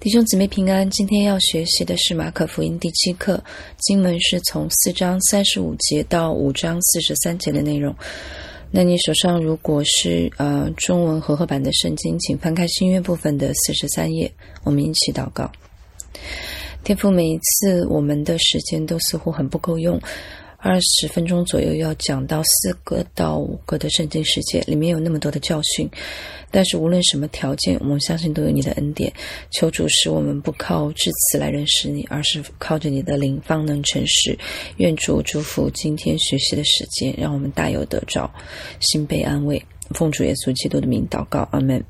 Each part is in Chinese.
弟兄姊妹平安，今天要学习的是马可福音第7课，经文是从4章35节到5章43节的内容。那你手上如果是中文和合版的圣经，请翻开新约部分的43页，我们一起祷告。天父，每一次我们的时间都似乎很不够用，20分钟左右要讲到4个到5个的圣经世界，里面有那么多的教训，但是无论什么条件，我们相信都有你的恩典。求主使我们不靠智词来认识你，而是靠着你的灵方能诚实。愿主祝福今天学习的时间，让我们大有得着，心被安慰。奉主耶稣基督的名祷告，阿们。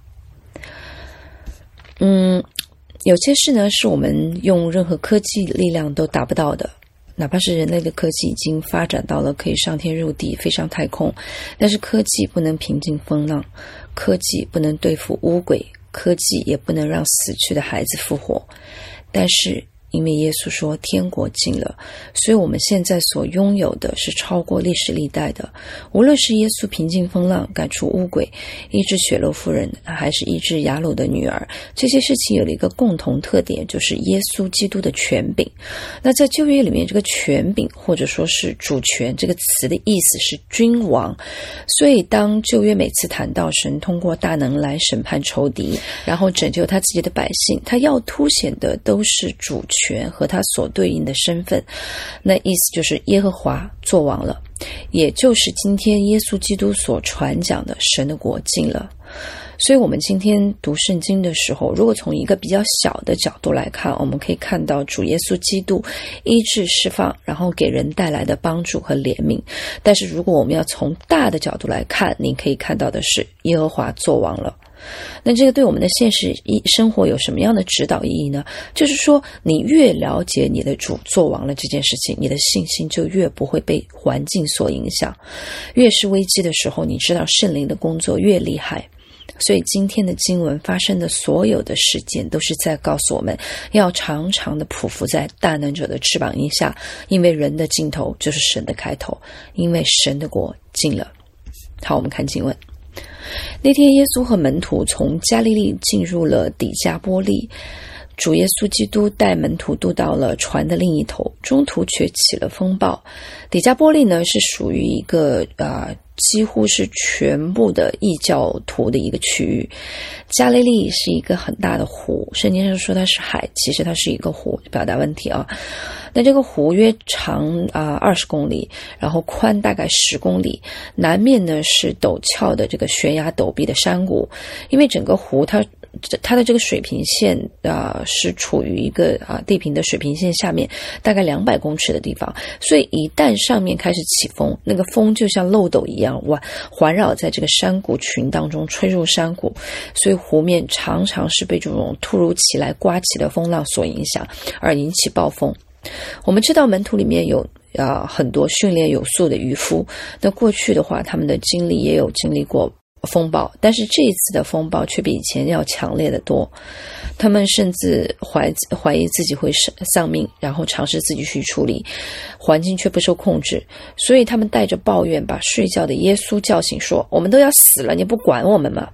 有些事呢，是我们用任何科技力量都达不到的。哪怕是人类的科技已经发展到了可以上天入地飞上太空，但是科技不能平静风浪，科技不能对付污鬼，科技也不能让死去的孩子复活。但是因为耶稣说天国近了，所以我们现在所拥有的是超过历史历代的。无论是耶稣平静风浪，赶出污鬼，医治血漏妇人，还是医治雅鲁的女儿，这些事情有了一个共同特点，就是耶稣基督的权柄。那在旧约里面，这个权柄或者说是主权这个词的意思是君王，所以当旧约每次谈到神通过大能来审判仇敌，然后拯救他自己的百姓，他要凸显的都是主权和他所对应的身份。那意思就是耶和华作王了，也就是今天耶稣基督所传讲的神的国近了。所以我们今天读圣经的时候，如果从一个比较小的角度来看，我们可以看到主耶稣基督医治释放，然后给人带来的帮助和怜悯。但是如果我们要从大的角度来看，你可以看到的是耶和华作王了。那这个对我们的现实生活有什么样的指导意义呢？就是说，你越了解你的主作王了这件事情，你的信心就越不会被环境所影响。越是危机的时候，你知道圣灵的工作越厉害。所以今天的经文发生的所有的事件，都是在告诉我们要常常的匍匐在大能者的翅膀荫下，因为人的尽头就是神的开头，因为神的国近了。好，我们看经文。那天耶稣和门徒从加利利进入了底加波利，主耶稣基督带门徒渡到了船的另一头，中途却起了风暴。底加波利呢，是属于一个几乎是全部的异教徒的一个区域。加利利是一个很大的湖，圣经上说它是海，其实它是一个湖，表达问题啊。那这个湖约长20公里，然后宽大概10公里，南面呢是陡峭的这个悬崖陡壁的山谷。因为整个湖它的这个水平线是处于一个地平的水平线下面大概200公尺的地方，所以一旦上面开始起风，那个风就像漏斗一样环绕在这个山谷群当中吹入山谷，所以湖面常常是被这种突如其来刮起的风浪所影响，而引起暴风。我们知道门徒里面有很多训练有素的渔夫，那过去的话他们的经历也有经历过风暴，但是这一次的风暴却比以前要强烈的多。他们甚至怀疑自己会丧命，然后尝试自己去处理，环境却不受控制，所以他们带着抱怨把睡觉的耶稣叫醒，说：我们都要死了，你不管我们吗？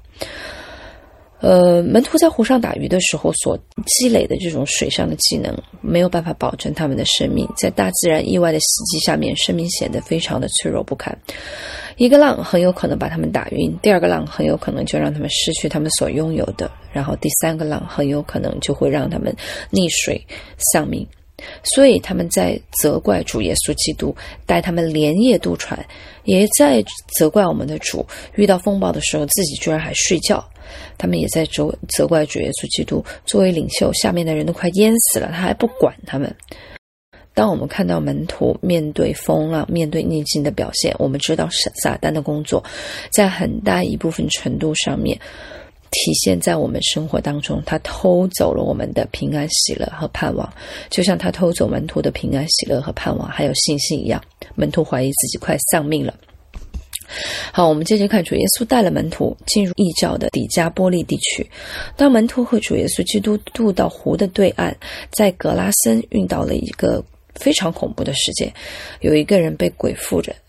门徒在湖上打鱼的时候所积累的这种水上的技能没有办法保证他们的生命，在大自然意外的袭击下面，生命显得非常的脆弱不堪。一个浪很有可能把他们打晕，第二个浪很有可能就让他们失去他们所拥有的，然后第三个浪很有可能就会让他们溺水丧命。所以他们在责怪主耶稣基督带他们连夜渡船，也在责怪我们的主遇到风暴的时候自己居然还睡觉。他们也在责怪主耶稣基督作为领袖，下面的人都快淹死了，他还不管他们。当我们看到门徒面对风浪，面对逆境的表现，我们知道撒旦的工作在很大一部分程度上面体现在我们生活当中，他偷走了我们的平安喜乐和盼望，就像他偷走门徒的平安喜乐和盼望还有信心一样。门徒怀疑自己快丧命了。好，我们接着看，主耶稣带了门徒进入异教的底加波利地区。当门徒和主耶稣基督渡到湖的对岸，在格拉森遇到了一个非常恐怖的事件，有一个人被鬼附着，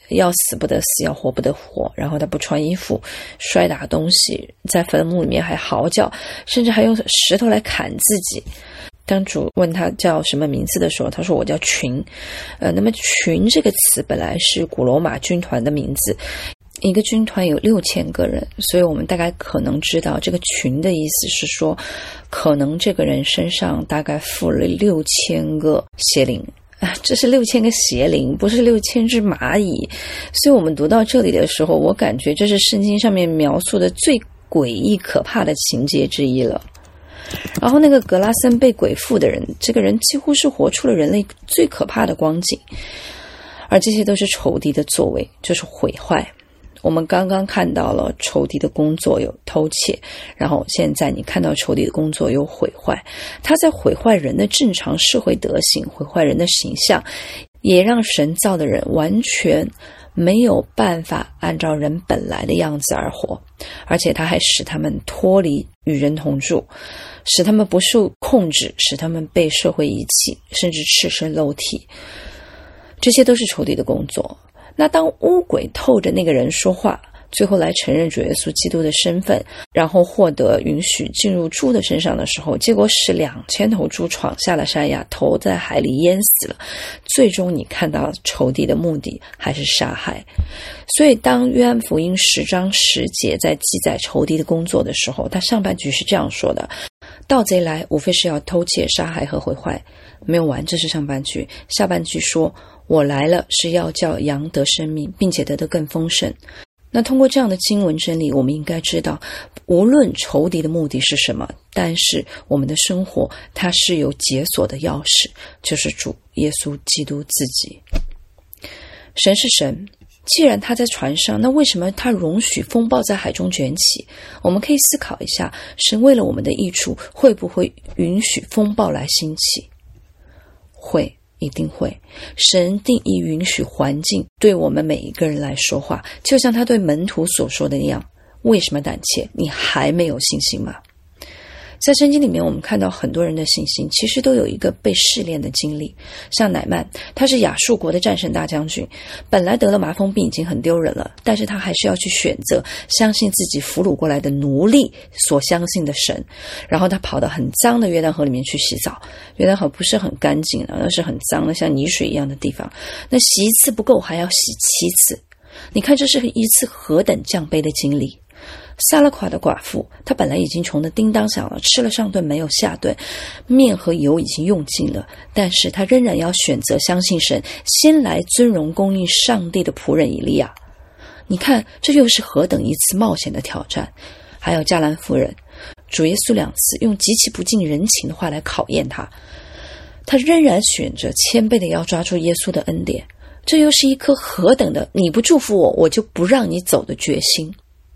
要死不得死，要活不得活，然后他不穿衣服，摔打东西，在坟墓里面还嚎叫，甚至还用石头来砍自己。当主问他叫什么名字的时候，他说我叫群。那么群这个词本来是古罗马军团的名字，一个军团有6000个人，所以我们大概可能知道这个群的意思是说，可能这个人身上大概附了6000个邪灵。这是6000个邪灵，不是6000只蚂蚁。所以我们读到这里的时候，我感觉这是圣经上面描述的最诡异可怕的情节之一了。然后那个格拉森被鬼附的人，这个人几乎是活出了人类最可怕的光景，而这些都是仇敌的作为，就是毁坏。我们刚刚看到了仇敌的工作有偷窃，然后现在你看到仇敌的工作有毁坏，他在毁坏人的正常社会德行，毁坏人的形象，也让神造的人完全没有办法按照人本来的样子而活，而且他还使他们脱离与人同住，使他们不受控制，使他们被社会遗弃，甚至赤身露体。这些都是仇敌的工作。那当污鬼透着那个人说话，最后来承认主耶稣基督的身份，然后获得允许进入猪的身上的时候，结果使2000头猪闯下了山崖，头在海里淹死了。最终你看到仇敌的目的还是杀害。所以当约翰福音10章10节在记载仇敌的工作的时候，他上半句是这样说的：盗贼来无非是要偷窃杀害和毁坏。没有完，这是上半句。下半句说我来了是要叫羊得生命，并且得的更丰盛。那通过这样的经文真理，我们应该知道，无论仇敌的目的是什么，但是我们的生活它是有解锁的钥匙，就是主耶稣基督自己。神是神，既然他在船上，那为什么他容许风暴在海中卷起？我们可以思考一下，神为了我们的益处，会不会允许风暴来兴起？会，一定会。神定义允许环境对我们每一个人来说话，就像他对门徒所说的那样。为什么胆怯？你还没有信心吗？在圣经里面，我们看到很多人的信心其实都有一个被试炼的经历。像乃曼，他是亚述国的战胜大将军，本来得了麻风病已经很丢人了，但是他还是要去选择相信自己俘虏过来的奴隶所相信的神。然后他跑到很脏的约旦河里面去洗澡，约旦河不是很干净的，那是很脏的像泥水一样的地方，那洗一次不够，还要洗7次。你看这是一次何等降卑的经历。撒勒垮的寡妇，她本来已经穷得叮当响了，吃了上顿没有下顿，面和油已经用尽了，但是她仍然要选择相信神，先来尊荣供应上帝的仆人以利亚。你看这又是何等一次冒险的挑战。还有迦兰夫人，主耶稣2次用极其不近人情的话来考验她，她仍然选择谦卑的要抓住耶稣的恩典。这又是一颗何等的你不祝福我，我就不让你走的决心。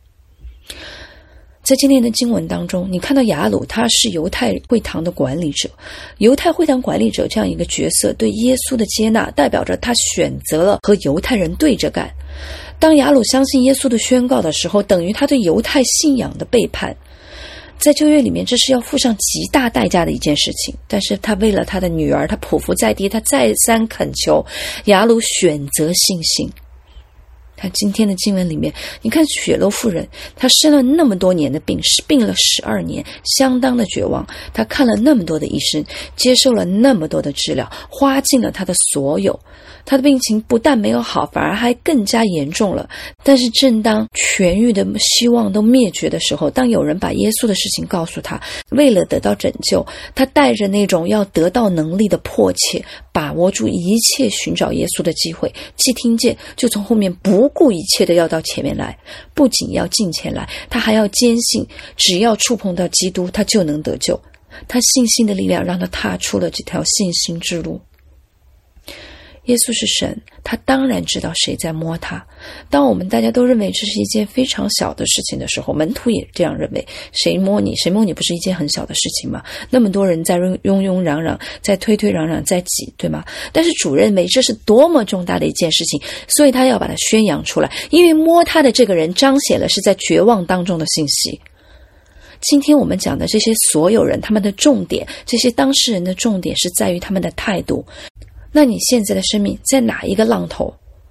在今天的经文当中，你看到雅鲁他是犹太会堂的管理者，犹太会堂管理者这样一个角色对耶稣的接纳，代表着他选择了和犹太人对着干。当雅鲁相信耶稣的宣告的时候，等于他对犹太信仰的背叛。在旧约里面，这是要付上极大代价的一件事情，但是他为了他的女儿，他匍匐在地，他再三恳求，雅鲁选择信心。看今天的经文里面，你看血漏妇人，她生了那么多年的病，病了12年，相当的绝望。她看了那么多的医生，接受了那么多的治疗，花尽了她的所有。她的病情不但没有好，反而还更加严重了。但是正当痊愈的希望都灭绝的时候，当有人把耶稣的事情告诉她，为了得到拯救，她带着那种要得到能力的迫切，把握住一切寻找耶稣的机会，既听见就从后面不顾一切的要到前面来，不仅要近前来，他还要坚信只要触碰到基督，他就能得救。他信心的力量让他踏出了这条信心之路。耶稣是神，他当然知道谁在摸他。当我们大家都认为这是一件非常小的事情的时候，门徒也这样认为，谁摸你不是一件很小的事情吗？那么多人在庸庸攘攘，在推推攘攘，在挤，对吗？但是主认为这是多么重大的一件事情，所以他要把它宣扬出来，因为摸他的这个人彰显了是在绝望当中的信息。今天我们讲的这些所有人，他们的重点，这些当事人的重点是在于他们的态度。那你现在的生命在哪一个浪头？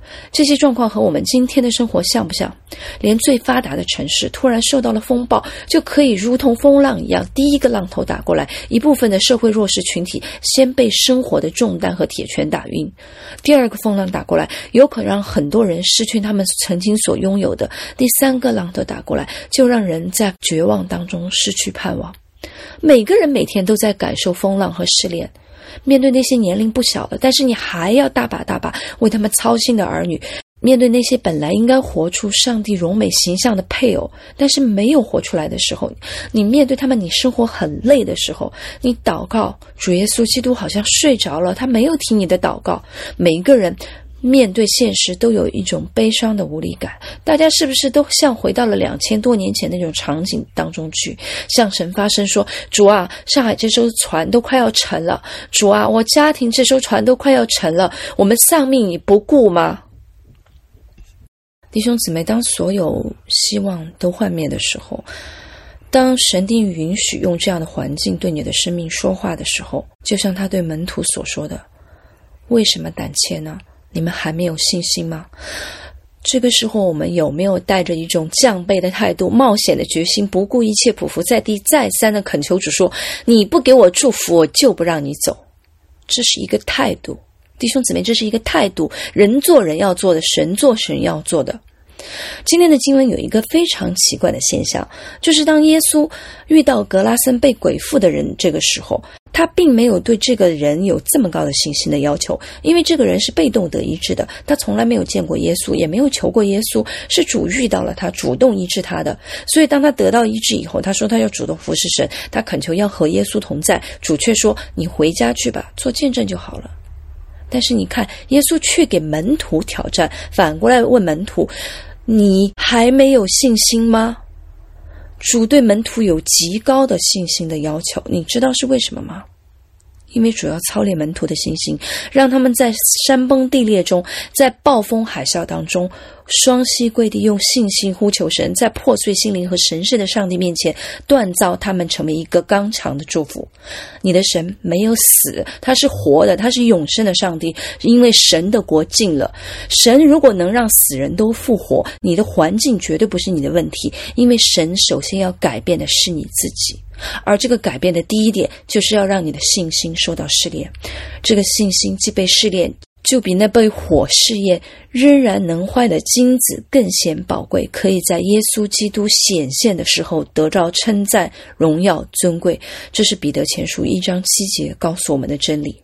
这些状况和我们今天的生活像不像？连最发达的城市突然受到了风暴，就可以如同风浪一样，第一个浪头打过来，一部分的社会弱势群体先被生活的重担和铁拳打晕，第二个风浪打过来，有可能让很多人失去他们曾经所拥有的，第三个浪头打过来，就让人在绝望当中失去盼望。每个人每天都在感受风浪和失恋，面对那些年龄不小了，但是你还要大把大把为他们操心的儿女，面对那些本来应该活出上帝荣美形象的配偶，但是没有活出来的时候，你面对他们，你生活很累的时候，你祷告，主耶稣基督好像睡着了，他没有听你的祷告。每一个人面对现实都有一种悲伤的无力感，大家是不是都像回到了2000多年前那种场景当中去，向神发声说，主啊，上海这艘船都快要沉了，主啊，我家庭这艘船都快要沉了，我们丧命你不顾吗？弟兄姊妹，当所有希望都幻灭的时候，当神定允许用这样的环境对你的生命说话的时候，就像他对门徒所说的，为什么胆怯呢？你们还没有信心吗？这个时候我们有没有带着一种降卑的态度，冒险的决心，不顾一切匍匐在地，再三的恳求主说，你不给我祝福，我就不让你走。这是一个态度，弟兄姊妹，这是一个态度，人做人要做的，神做神要做的。今天的经文有一个非常奇怪的现象，就是当耶稣遇到格拉森被鬼附的人，这个时候他并没有对这个人有这么高的信心的要求，因为这个人是被动得医治的，他从来没有见过耶稣，也没有求过耶稣，是主遇到了他，主动医治他的。所以当他得到医治以后，他说他要主动服侍神，他恳求要和耶稣同在，主却说，你回家去吧，做见证就好了。但是你看，耶稣却给门徒挑战，反过来问门徒，你还没有信心吗？主对门徒有极高的信心的要求，你知道是为什么吗？因为主要操练门徒的信心，让他们在山崩地裂中，在暴风海啸当中，双膝跪地，用信心呼求神，在破碎心灵和神圣的上帝面前锻造他们成为一个刚强的祝福。你的神没有死，他是活的，他是永生的上帝，因为神的国近了。神如果能让死人都复活，你的环境绝对不是你的问题，因为神首先要改变的是你自己。而这个改变的第一点，就是要让你的信心受到试炼。这个信心既被试炼，就比那被火试验仍然能坏的金子更显宝贵，可以在耶稣基督显现的时候得到称赞、荣耀、尊贵。这是彼得前书1章7节告诉我们的真理。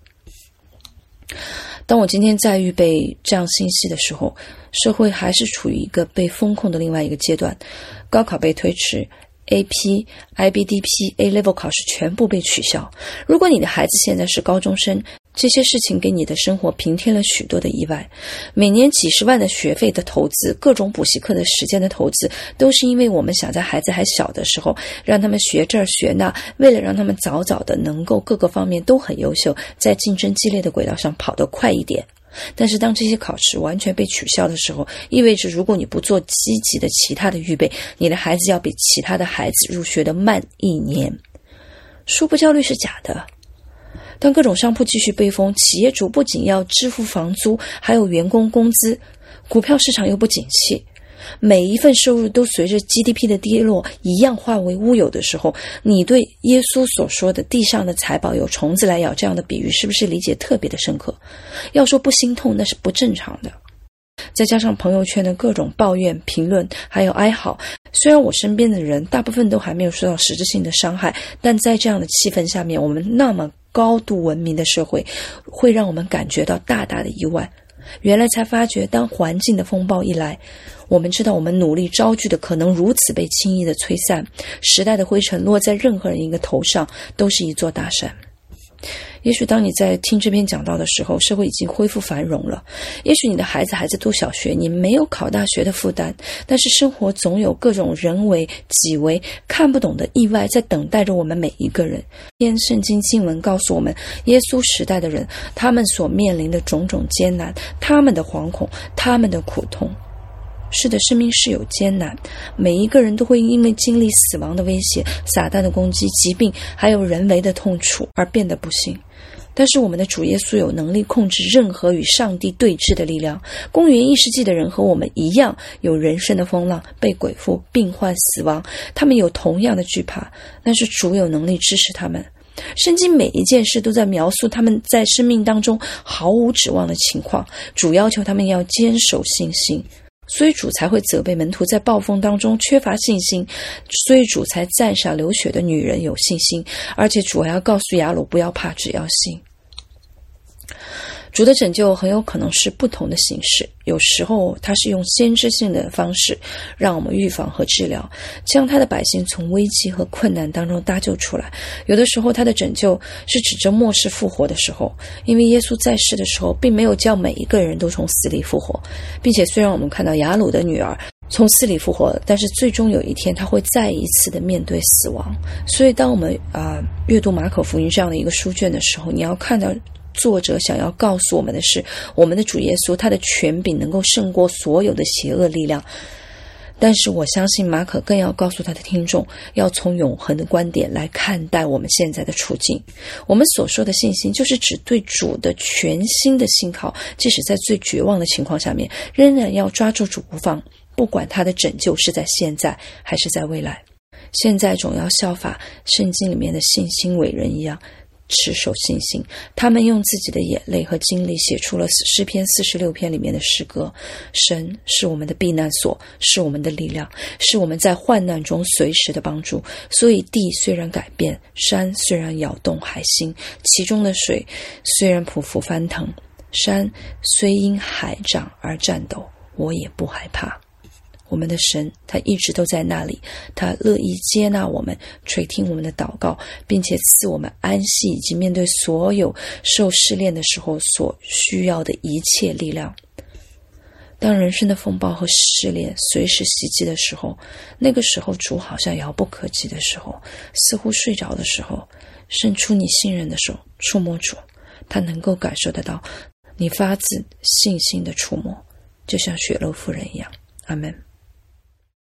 当我今天在预备这样信息的时候，社会还是处于一个被封控的另外一个阶段，高考被推迟，AP、IBDP、A-Level 考试全部被取消。如果你的孩子现在是高中生，这些事情给你的生活平添了许多的意外。每年几十万的学费的投资，各种补习课的时间的投资，都是因为我们想在孩子还小的时候让他们学这儿学那，为了让他们早早的能够各个方面都很优秀，在竞争激烈的轨道上跑得快一点。但是当这些考试完全被取消的时候，意味着如果你不做积极的其他的预备，你的孩子要比其他的孩子入学的慢1年。输不焦虑是假的。当各种商铺继续被封，企业主不仅要支付房租，还有员工工资，股票市场又不景气，每一份收入都随着 GDP 的跌落一样化为乌有的时候，你对耶稣所说的地上的财宝有虫子来咬这样的比喻，是不是理解特别的深刻？要说不心痛，那是不正常的。再加上朋友圈的各种抱怨、评论还有哀嚎，虽然我身边的人大部分都还没有受到实质性的伤害，但在这样的气氛下面，我们那么高度文明的社会会让我们感觉到大大的意外。原来才发觉，当环境的风暴一来，我们知道我们努力招聚的可能如此被轻易的吹散，时代的灰尘落在任何人一个头上都是一座大山。也许当你在听这篇讲道的时候，社会已经恢复繁荣了，也许你的孩子还在读小学，你没有考大学的负担，但是生活总有各种人为己为看不懂的意外在等待着我们每一个人。今天圣经经文告诉我们，耶稣时代的人，他们所面临的种种艰难，他们的惶恐，他们的苦痛。是的，生命是有艰难，每一个人都会因为经历死亡的威胁、撒旦的攻击、疾病还有人为的痛楚而变得不幸。 但是我们的主耶稣有能力控制任何与上帝对峙的力量。公元1世纪的人和我们一样，有人生的风浪，被鬼附、病患、死亡，他们有同样的惧怕，但是主有能力支持他们。圣经每一件事都在描述他们在生命当中毫无指望的情况，主要求他们要坚守信心，所以主才会责备门徒在暴风当中缺乏信心，所以主才赞赏流血的女人有信心，而且主还要告诉雅鲁不要怕，只要信。主的拯救很有可能是不同的形式，有时候他是用先知性的方式让我们预防和治疗，将他的百姓从危机和困难当中搭救出来。有的时候他的拯救是指着末世复活的时候，因为耶稣在世的时候并没有叫每一个人都从死里复活，并且虽然我们看到雅鲁的女儿从死里复活，但是最终有一天他会再一次的面对死亡。所以当我们阅读马可福音这样的一个书卷的时候，你要看到作者想要告诉我们的是，我们的主耶稣他的权柄能够胜过所有的邪恶力量。但是我相信马可更要告诉他的听众，要从永恒的观点来看待我们现在的处境。我们所说的信心就是指对主的全心的信靠，即使在最绝望的情况下面，仍然要抓住主不放，不管他的拯救是在现在还是在未来。现在总要效法圣经里面的信心伟人一样，持守信心。他们用自己的眼泪和经历写出了诗篇46篇里面的诗歌。神是我们的避难所，是我们的力量，是我们在患难中随时的帮助。所以地虽然改变，山虽然摇动海心，其中的水虽然匍匐翻腾，山虽因海涨而颤抖，我也不害怕。我们的神他一直都在那里，他乐意接纳我们，垂听我们的祷告，并且赐我们安息，以及面对所有受试炼的时候所需要的一切力量。当人生的风暴和试炼随时袭击的时候，那个时候主好像遥不可及的时候，似乎睡着的时候，伸出你信任的手触摸主，他能够感受得到你发自信心的触摸，就像血漏妇人一样。阿们。